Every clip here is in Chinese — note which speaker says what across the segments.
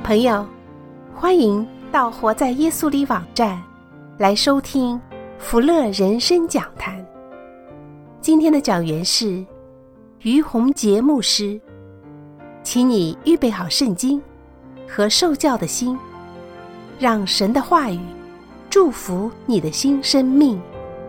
Speaker 1: 朋友，欢迎到活在耶稣里网站来收听福乐人生讲坛。今天的讲员是于洪杰牧师，请你预备好圣经和受教的心，让神的话语祝福你的新生命。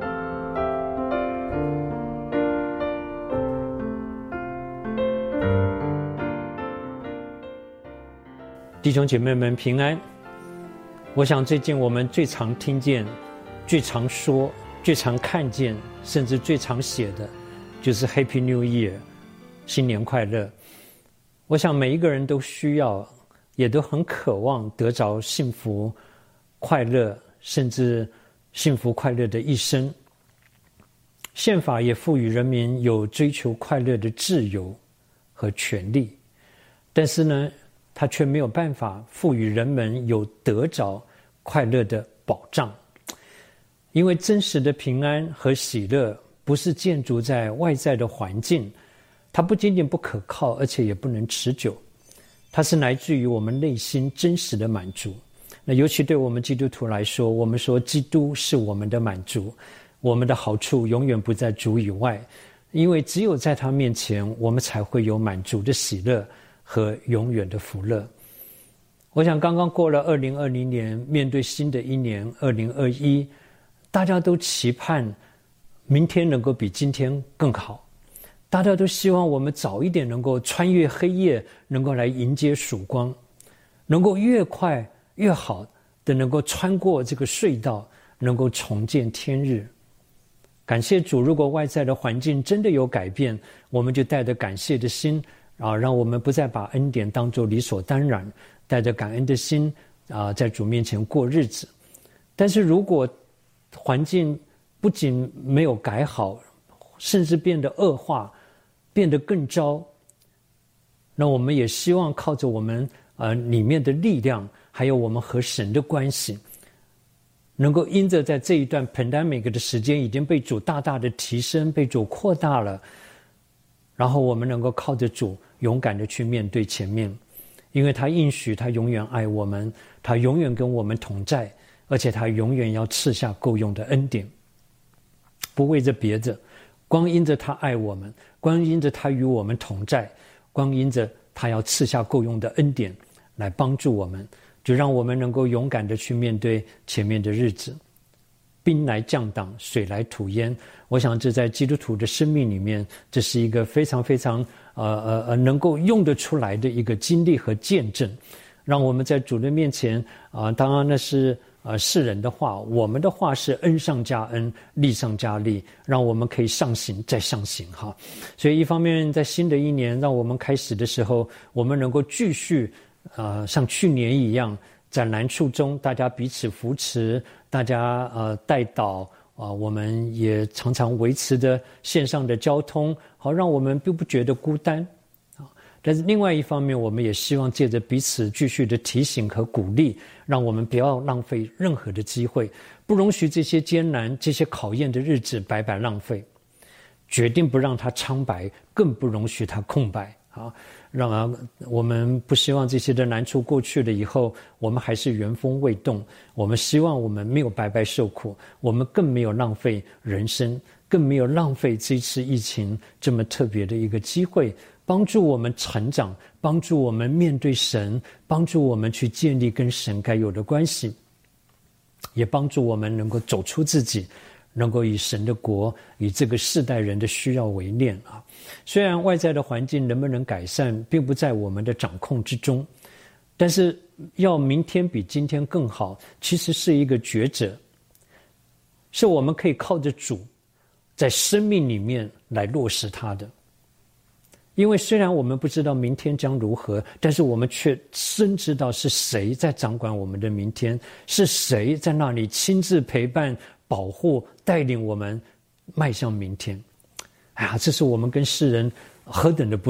Speaker 2: 弟兄姐妹们平安。我想最近我们最常听见、最常说、最常看见，甚至最常写的就是 Happy New Year， 新年快乐。我想每一个人都需要，也都很渴望得着幸福快乐，甚至幸福快乐的一生。宪法也赋予人民有追求快乐的自由和权利，但是呢，他却没有办法赋予人们有得着快乐的保障。因为真实的平安和喜乐不是建筑在外在的环境，它不仅仅不可靠，而且也不能持久。它是来自于我们内心真实的满足。那尤其对我们基督徒来说，我们说基督是我们的满足，我们的好处永远不在主以外，因为只有在他面前，我们才会有满足的喜乐和永远的福乐。我想刚刚过了2020年，面对新的一年2021，大家都期盼明天能够比今天更好，大家都希望我们早一点能够穿越黑夜，能够来迎接曙光，能够越快越好的能够穿过这个隧道，能够重见天日。感谢主，如果外在的环境真的有改变，我们就带着感谢的心让我们不再把恩典当作理所当然，带着感恩的心在主面前过日子。但是如果环境不仅没有改好，甚至变得恶化，变得更糟，那我们也希望靠着我们里面的力量，还有我们和神的关系，能够因着在这一段 pandemic 的时间已经被主大大的提升，被主扩大了，然后我们能够靠着主勇敢的去面对前面。因为他应许他永远爱我们，他永远跟我们同在，而且他永远要赐下够用的恩典。不为着别的，光因着他爱我们，光因着他与我们同在，光因着他要赐下够用的恩典来帮助我们，就让我们能够勇敢的去面对前面的日子。兵来将挡，水来土淹。我想这在基督徒的生命里面，这是一个非常非常能够用得出来的一个经历和见证，让我们在主的面前当然那是世人的话，我们的话是恩上加恩，利上加利，让我们可以上行再上行哈。所以一方面在新的一年，让我们开始的时候，我们能够继续像去年一样，在难处中大家彼此扶持，大家代祷我们也常常维持着线上的交通，好让我们并不觉得孤单但是另外一方面，我们也希望借着彼此继续的提醒和鼓励，让我们不要浪费任何的机会，不容许这些艰难、这些考验的日子白白浪费，决定不让它苍白，更不容许它空白让我们不希望这些的难处过去了以后，我们还是原封未动。我们希望我们没有白白受苦，我们更没有浪费人生，更没有浪费这次疫情这么特别的一个机会，帮助我们成长，帮助我们面对神，帮助我们去建立跟神该有的关系，也帮助我们能够走出自己，能够以神的国，以这个世代人的需要为念虽然外在的环境能不能改善并不在我们的掌控之中，但是要明天比今天更好，其实是一个抉择，是我们可以靠着主在生命里面来落实它的。因为虽然我们不知道明天将如何，但是我们却深知道是谁在掌管我们的明天，是谁在那里亲自陪伴、保护、带领我们迈向明天。这是我们跟世人何等的不同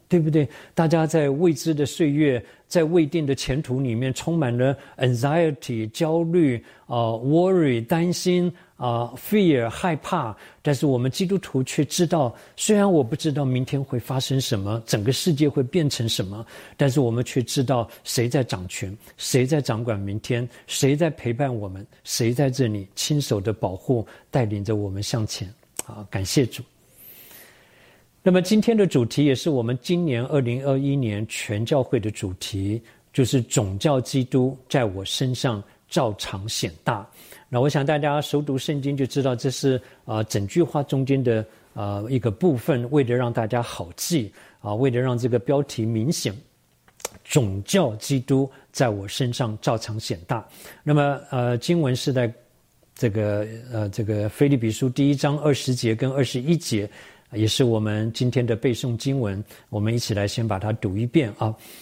Speaker 2: 对不对？大家在未知的岁月，在未定的前途里面，充满了 anxiety 焦虑worry 担心fear 害怕。但是我们基督徒却知道，虽然我不知道明天会发生什么，整个世界会变成什么，但是我们却知道谁在掌权，谁在掌管明天，谁在陪伴我们，谁在这里亲手的保护带领着我们向前。感谢主。那么今天的主题也是我们今年2021年全教会的主题，就是总叫基督在我身上照常显大。那我想大家熟读圣经就知道，这是整句话中间的一个部分，为了让大家好记为了让这个标题明显，总叫基督在我身上照常显大。那么经文是在这个腓立比书1章20节跟21节，也是我们今天的背诵经文，我们一起来先把它读一遍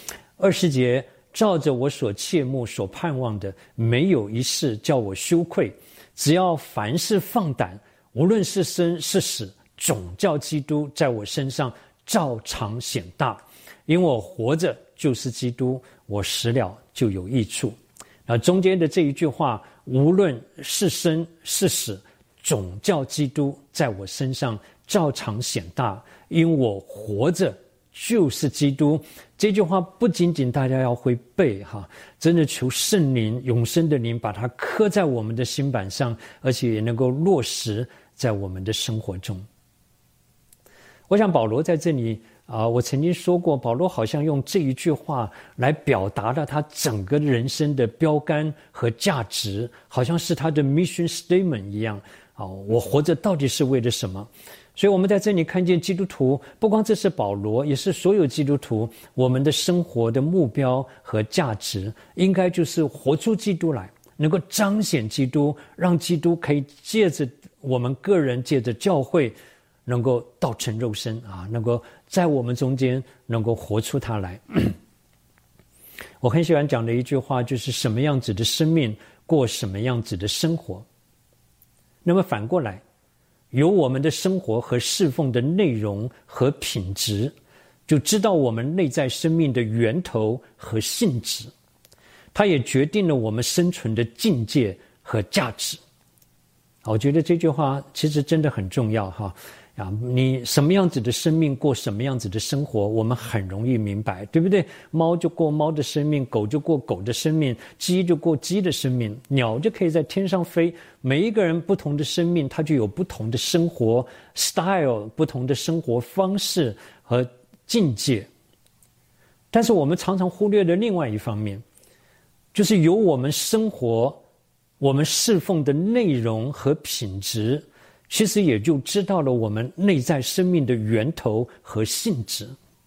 Speaker 2: 20节，照着我所切慕所盼望的，没有一事叫我羞愧，只要凡事放胆，无论是生是死，总叫基督在我身上照常显大。因我活着就是基督，我死了就有益处。那中间的这一句话，无论是生是死，总叫基督在我身上照常显大，因我活着就是基督。这句话不仅仅大家要会背真的求圣灵永生的灵把它刻在我们的心板上，而且也能够落实在我们的生活中。我想保罗在这里我曾经说过，保罗好像用这一句话来表达了他整个人生的标杆和价值，好像是他的 mission statement 一样我活着到底是为了什么？所以我们在这里看见基督徒，不光这是保罗，也是所有基督徒，我们的生活的目标和价值应该就是活出基督来，能够彰显基督，让基督可以借着我们个人，借着教会能够道成肉身能够在我们中间能够活出他来。我很喜欢讲的一句话，就是什么样子的生命过什么样子的生活。那么反过来，有我们的生活和侍奉的内容和品质，就知道我们内在生命的源头和性质，它也决定了我们生存的境界和价值。我觉得这句话其实真的很重要你什么样子的生命过什么样子的生活，我们很容易明白，对不对？猫就过猫的生命，狗就过狗的生命，鸡就过鸡的生命，鸟就可以在天上飞。每一个人不同的生命，它就有不同的生活 style， 不同的生活方式和境界。但是我们常常忽略了另外一方面，就是由我们生活我们侍奉的内容和品质，其实也就知道了我们内在生命的源头和性质，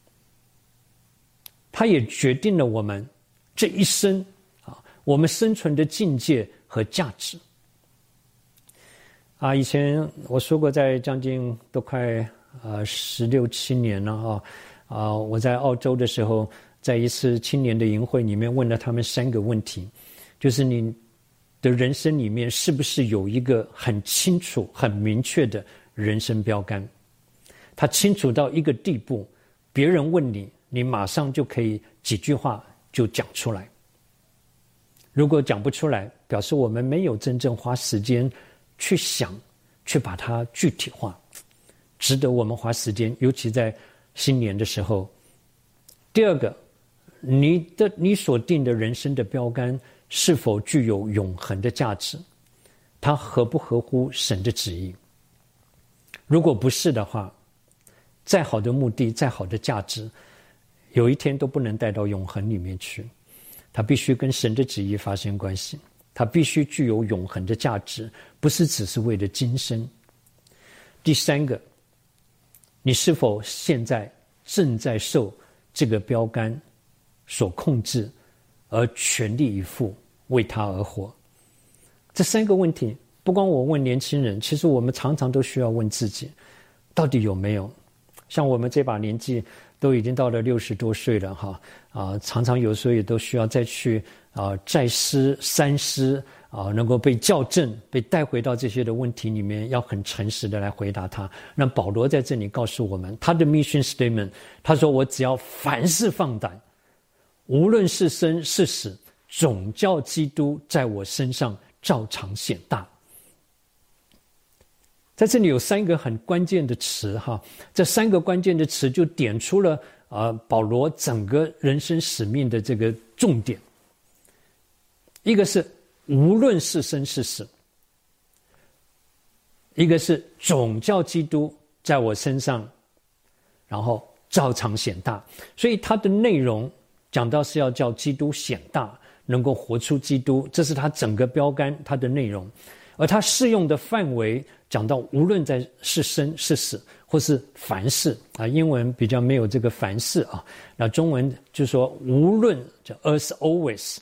Speaker 2: 它也决定了我们这一生我们生存的境界和价值。以前我说过，在将近都快16、17年了我在澳洲的时候，在一次青年的营会里面问了他们3个问题，就是你的人生里面是不是有一个很清楚很明确的人生标杆，他清楚到一个地步，别人问你，你马上就可以几句话就讲出来。如果讲不出来，表示我们没有真正花时间去想，去把它具体化，值得我们花时间，尤其在新年的时候。第二个，你所定的人生的标杆是否具有永恒的价值，它合不合乎神的旨意？如果不是的话，再好的目的，再好的价值，有一天都不能带到永恒里面去。它必须跟神的旨意发生关系，它必须具有永恒的价值，不是只是为了今生。第3个，你是否现在正在受这个标杆所控制，而全力以赴为他而活？这3个问题，不光我问年轻人，其实我们常常都需要问自己，到底有没有？像我们这把年纪都已经到了60多岁了常常有时候也都需要再去再思三思能够被校正，被带回到这些的问题里面，要很诚实的来回答他。那保罗在这里告诉我们他的 mission statement， 他说我只要凡事放胆，无论是生是死，总叫基督在我身上照常显大。在这里有3个很关键的词哈，这3个关键的词就点出了保罗整个人生使命的这个重点。一个是无论是生是死，一个是总叫基督在我身上，然后照常显大。所以它的内容讲到是要叫基督显大，能够活出基督，这是它整个标杆，它的内容。而它适用的范围讲到无论在是生是死或是凡事英文比较没有这个凡事那中文就说无论叫 as always。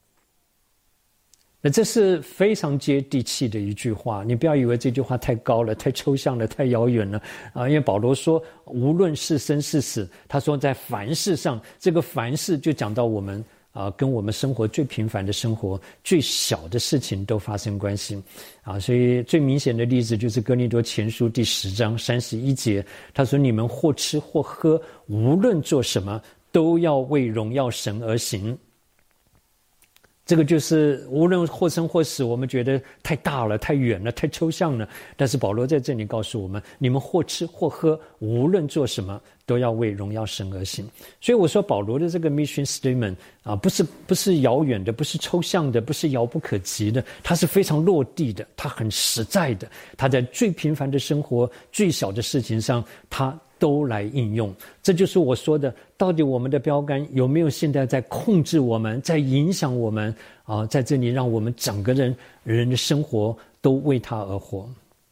Speaker 2: 那这是非常接地气的一句话，你不要以为这句话太高了，太抽象了，太遥远了因为保罗说无论是生是死，他说在凡事上，这个凡事就讲到我们跟我们生活最平凡的生活最小的事情都发生关系所以最明显的例子就是哥林多前书第10章31节，他说你们或吃或喝，无论做什么，都要为荣耀神而行。这个就是无论或生或死，我们觉得太大了，太远了，太抽象了，但是保罗在这里告诉我们，你们或吃或喝，无论做什么，都要为荣耀神而行。所以我说保罗的这个 mission statement 不是遥远的，不是抽象的，不是遥不可及的，它是非常落地的，它很实在的，它在最平凡的生活最小的事情上它都来应用。这就是我说的，到底我们的标杆有没有现在在控制我们，在影响我们在这里让我们整个人的生活都为他而活。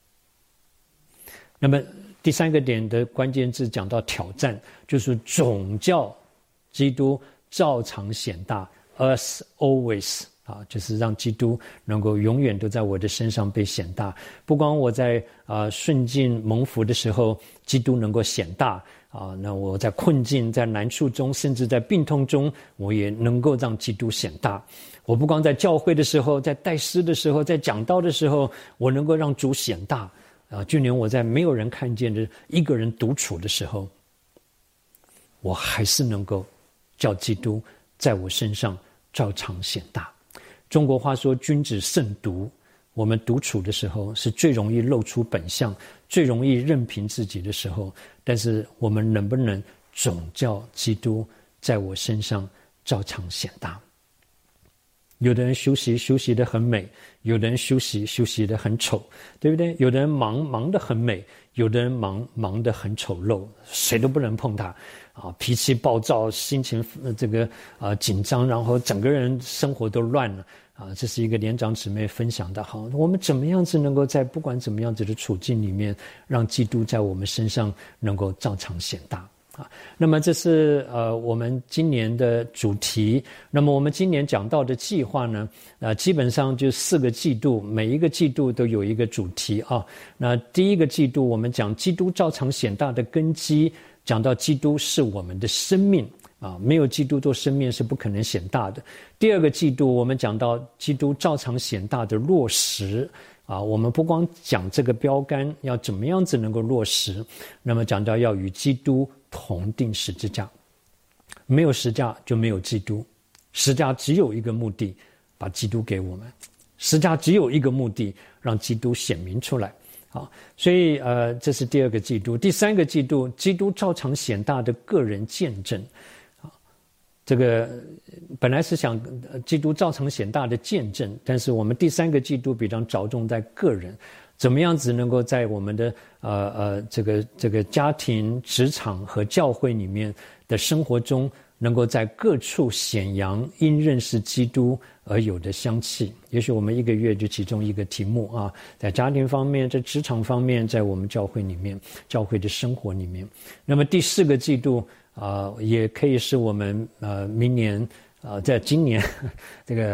Speaker 2: 那么第3个点的关键字讲到挑战，就是总叫基督照常显大 as always就是让基督能够永远都在我的身上被显大。不光我在顺境蒙福的时候基督能够显大那我在困境在难处中甚至在病痛中我也能够让基督显大。我不光在教会的时候，在带诗的时候，在讲道的时候，我能够让主显大就连我在没有人看见的一个人独处的时候，我还是能够叫基督在我身上照常显大。中国话说君子慎独，我们独处的时候是最容易露出本相，最容易任凭自己的时候，但是我们能不能总叫基督在我身上照常显大？有的人休息得很美，有的人休息得很丑，对不对？有的人忙得很美，有的人忙得很丑陋，谁都不能碰他脾气暴躁，心情紧张，然后整个人生活都乱了这是一个连长姊妹分享的好，我们怎么样子能够在不管怎么样子的处境里面，让基督在我们身上能够照常显大那么这是我们今年的主题。那么我们今年讲到的计划呢基本上就4个季度，每一个季度都有一个主题那第一个季度我们讲基督照常显大的根基，讲到基督是我们的生命没有基督做生命是不可能显大的。第2个季度我们讲到基督照常显大的落实我们不光讲这个标杆要怎么样子能够落实，那么讲到要与基督同定十字架，没有十字架就没有基督，十字架只有一个目的，把基督给我们，十字架只有一个目的，让基督显明出来所以这是第2个季度。第3个季度基督照常显大的个人见证这个本来是想基督照常显大的见证，但是我们第3个季度比较着重在个人，怎么样子能够在我们的这个家庭、职场和教会里面的生活中，能够在各处显扬因认识基督而有的香气。也许我们1个月就其中一个题目在家庭方面，在职场方面，在我们教会里面，教会的生活里面。那么第4个季度也可以是我们明年在今年这个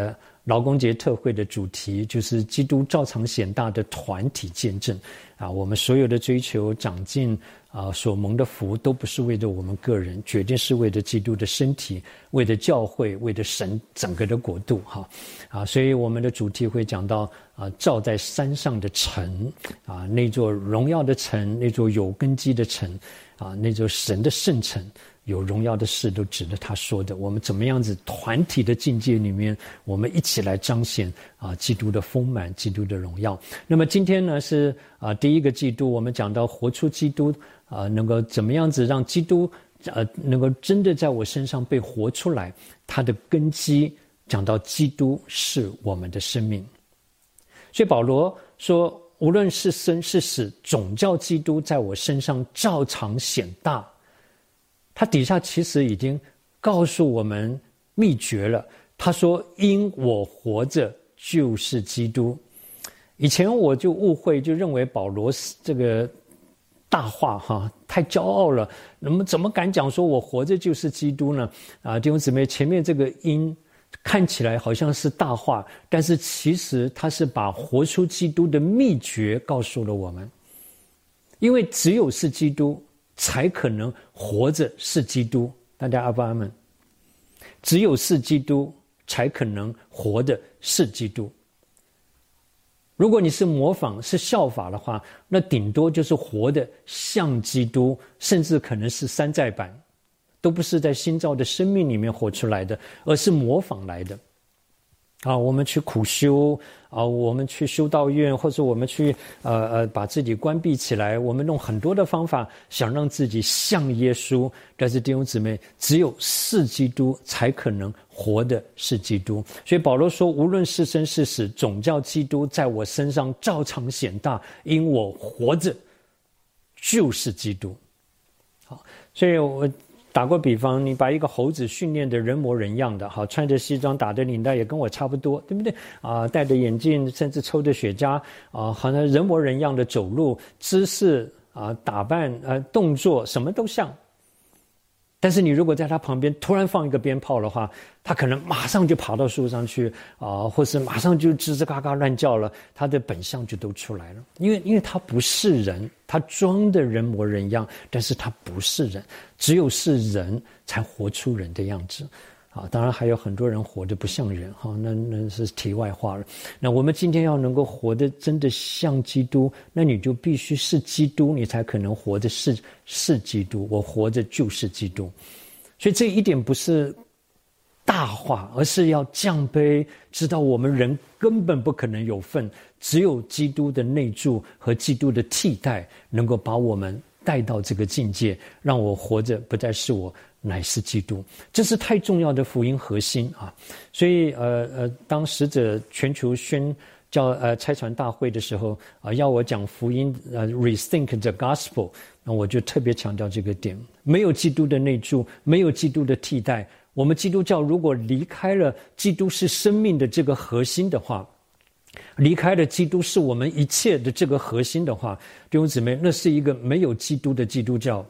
Speaker 2: 劳工节特会的主题就是基督照常显大的团体见证啊，我们所有的追求长进啊，所蒙的福都不是为了我们个人，决定是为了基督的身体，为了教会，为了神整个的国度哈啊，所以我们的主题会讲到啊，照在山上的城啊，那座荣耀的城，那座有根基的城啊，那座神的圣城。有荣耀的事都指着他说的，我们怎么样子团体的境界里面，我们一起来彰显啊基督的丰满，基督的荣耀。那么今天呢是第一个季度，我们讲到活出基督能够怎么样子让基督能够真的在我身上被活出来，他的根基讲到基督是我们的生命。所以保罗说，无论是生是死，总叫基督在我身上照常显大。他底下其实已经告诉我们秘诀了。他说：“因我活着就是基督。”以前我就误会，就认为保罗这个大话哈，太骄傲了。那么怎么敢讲说我活着就是基督呢？弟兄姊妹，前面这个因看起来好像是大话，但是其实他是把活出基督的秘诀告诉了我们。因为只有是基督，才可能活着是基督，大家阿不阿们？只有是基督，才可能活的是基督。如果你是模仿、是效法的话，那顶多就是活的像基督，甚至可能是山寨版，都不是在新造的生命里面活出来的，而是模仿来的。我们去苦修我们去修道院，或者我们去把自己关闭起来，我们用很多的方法想让自己像耶稣。但是弟兄姊妹，只有是基督才可能活的是基督。所以保罗说，无论是生是死，总叫基督在我身上照常显大，因我活着就是基督。好，所以我打过比方，你把一个猴子训练的人模人样的，好，穿着西装，打着领带，也跟我差不多，对不对？戴着眼镜，甚至抽着雪茄，好像人模人样的走路，姿势打扮动作什么都像。但是你如果在他旁边突然放一个鞭炮的话，他可能马上就爬到树上去或是马上就吱吱嘎嘎乱叫了，他的本相就都出来了。因为他不是人，他装的人模人样，但是他不是人，只有是人才活出人的样子。当然还有很多人活得不像人，那是题外话了。那我们今天要能够活得真的像基督，那你就必须是基督，你才可能活得是基督。我活着就是基督。所以这一点不是大话，而是要降卑，知道我们人根本不可能有份，只有基督的内住和基督的替代能够把我们带到这个境界，让我活着不再是我，乃是基督。这是太重要的福音核心所以当使者全球宣教差传大会的时候要我讲福音rethink the gospel， 那我就特别强调这个点。没有基督的内住，没有基督的替代，我们基督教如果离开了基督是生命的这个核心的话，离开了基督是我们一切的这个核心的话，弟兄姊妹，那是一个没有基督的基督教，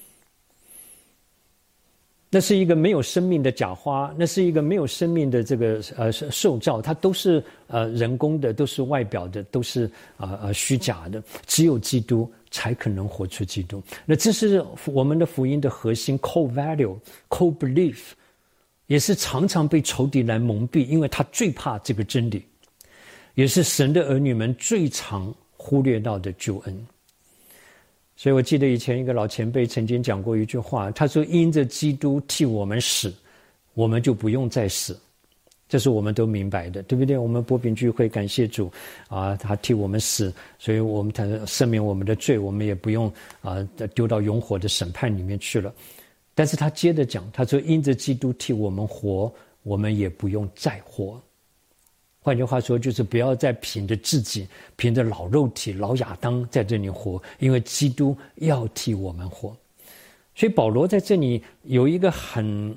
Speaker 2: 那是一个没有生命的假花，那是一个没有生命的这个受造，它都是人工的，都是外表的，都是虚假的。只有基督才可能活出基督。那这是我们的福音的核心 core value core belief， 也是常常被仇敌来蒙蔽，因为他最怕这个真理，也是神的儿女们最常忽略到的救恩。所以我记得以前一个老前辈曾经讲过一句话，他说因着基督替我们死，我们就不用再死。这是我们都明白的，对不对？我们波饼聚会感谢主他替我们死，所以我们他赦免我们的罪，我们也不用丢到永火的审判里面去了。但是他接着讲，他说因着基督替我们活，我们也不用再活。换句话说，就是不要再凭着自己，凭着老肉体、老亚当在这里活，因为基督要替我们活。所以保罗在这里有一个很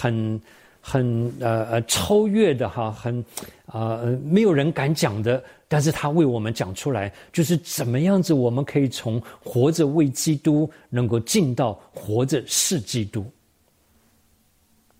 Speaker 2: 超越的没有人敢讲的，但是他为我们讲出来，就是怎么样子我们可以从活着为基督，能够进到活着是基督。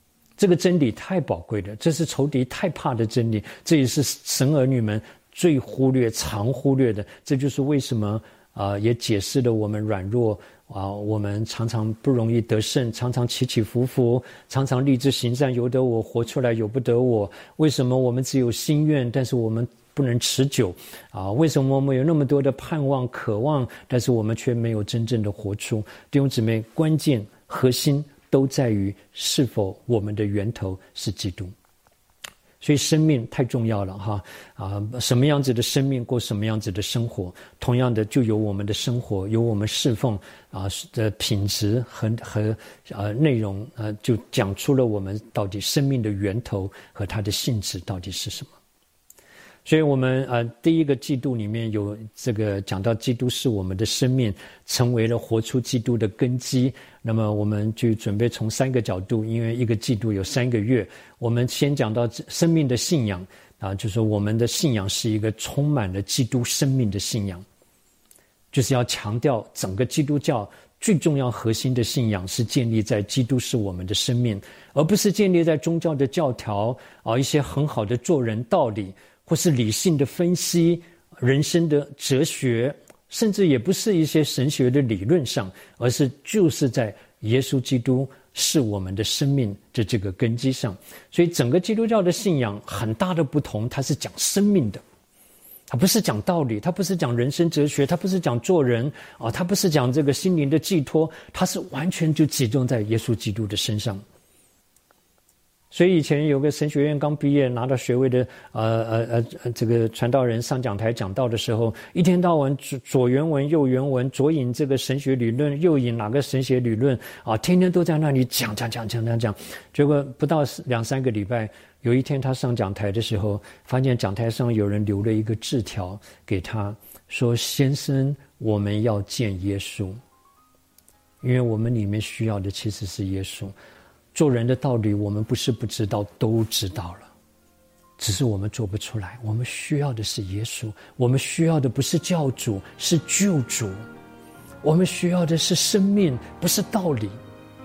Speaker 2: 这个真理太宝贵了，这是仇敌太怕的真理，这也是神儿女们最忽略、常忽略的。这就是为什么也解释了我们软弱我们常常不容易得胜，常常起起伏伏，常常立志行善，由得我活出来，由不得我。为什么我们只有心愿，但是我们不能持久为什么我们有那么多的盼望、渴望，但是我们却没有真正的活出？弟兄姊妹，关键核心都在于是否我们的源头是基督。所以生命太重要了什么样子的生命过什么样子的生活，同样的就有我们的生活，有我们侍奉的品质和内容就讲出了我们到底生命的源头和它的性质到底是什么。所以我们第一个季度里面有这个讲到基督是我们的生命，成为了活出基督的根基。那么我们就准备从3个角度，因为一个季度有3个月，我们先讲到生命的信仰就是我们的信仰是一个充满了基督生命的信仰，就是要强调整个基督教最重要核心的信仰是建立在基督是我们的生命，而不是建立在宗教的教条一些很好的做人道理，或是理性的分析人生的哲学，甚至也不是一些神学的理论上，而是就是在耶稣基督是我们的生命的这个根基上。所以整个基督教的信仰很大的不同，它是讲生命的，它不是讲道理，它不是讲人生哲学，它不是讲做人它不是讲这个心灵的寄托，它是完全就集中在耶稣基督的身上。所以以前有个神学院刚毕业拿到学位的这个传道人上讲台讲道的时候，一天到晚左原文右原文，左引这个神学理论，右引哪个神学理论天天都在那里讲。结果不到2-3个礼拜，有一天他上讲台的时候，发现讲台上有人留了一个字条给他，说：先生，我们要见耶稣，因为我们里面需要的其实是耶稣。做人的道理我们不是不知道，都知道了，只是我们做不出来。我们需要的是耶稣，我们需要的不是教主，是救主。我们需要的是生命，不是道理。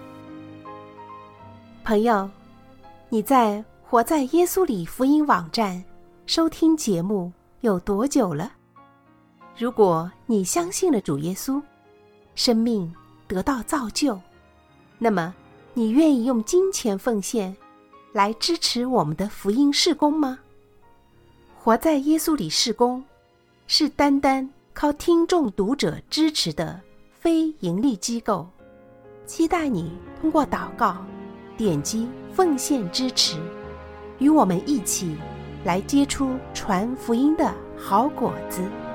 Speaker 1: 朋友，你在活在耶稣里福音网站收听节目有多久了？如果你相信了主耶稣，生命得到造就，那么你愿意用金钱奉献来支持我们的福音事工吗？活在耶稣里事工是单单靠听众读者支持的非盈利机构，期待你通过祷告点击奉献支持，与我们一起来结出传福音的好果子。